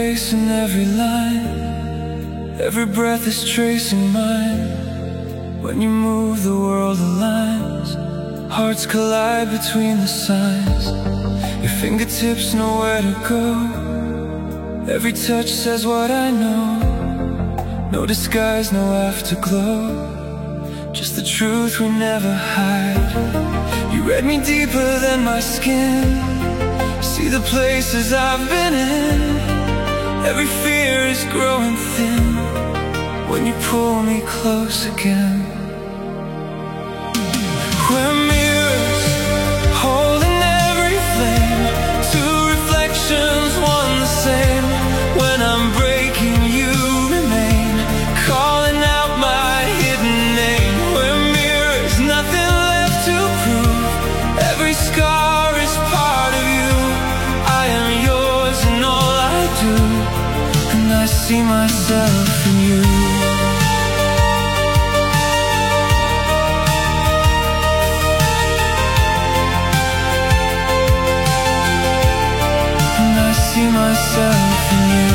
face and every line, every breath is tracing mine. When you move, the world aligns, hearts collide between the signs. Your fingertips know where to go, every touch says what I know. No disguise, no afterglow, just the truth we never hide. You read me deeper than my skin, see the places I've been in. Every fear is growing thin when you pull me close again. We're mirrors, holding every flame, two reflections, one the same. When I'm breaking, you remain, calling out my hidden name. We're mirrors, nothing left to prove, every scar is part of you. I am yours in all I do, and I see myself in you. See myself in you.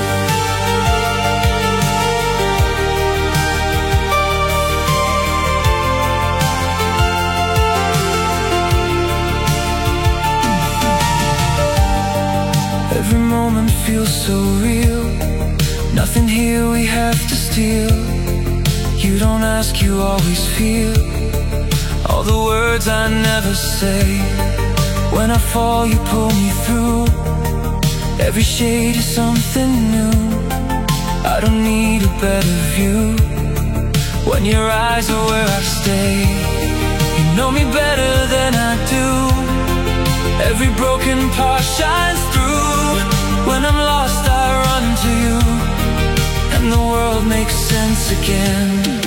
Every moment feels so real, nothing here we have to steal. You don't ask, you always feel all the words I never say. When I fall, you pull me through, every shade is something new. I don't need a better view, when your eyes are where I stay. You know me better than I do, every broken part shines through. When I'm lost I run to you, and the world makes sense again.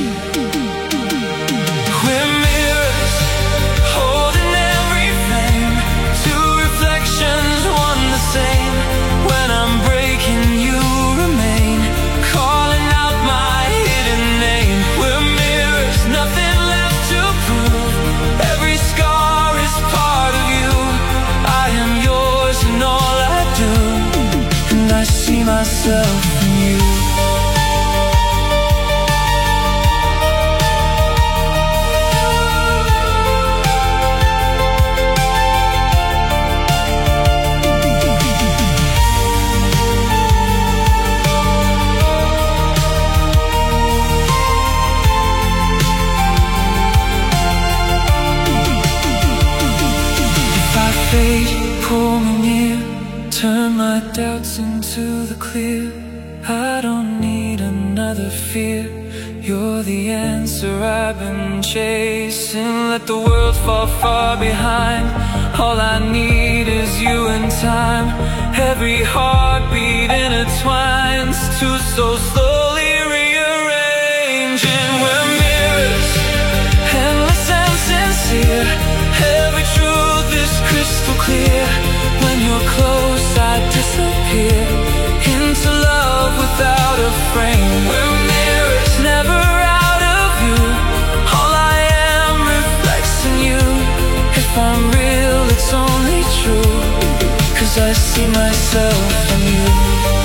We're mirrors, holding every flame, two reflections, one the same. When I'm breaking, you remain, calling out my hidden name. We're mirrors, nothing left to prove, every scar is part of you. I am yours in all I do, and I see myself in you. Pull me near, turn my doubts into the clear. I don't need another fear, you're the answer I've been chasing. Let the world fall far behind, all I need is you and time. Every heartbeat intertwines, two souls slowly rearranging. We're mirrors, endless and sincere, every truth is crystal clear. When you're close I disappear into love without a frame. We're mirrors, never out of view, all I am reflects in you. If I'm real it's only true, 'cause I see myself in you.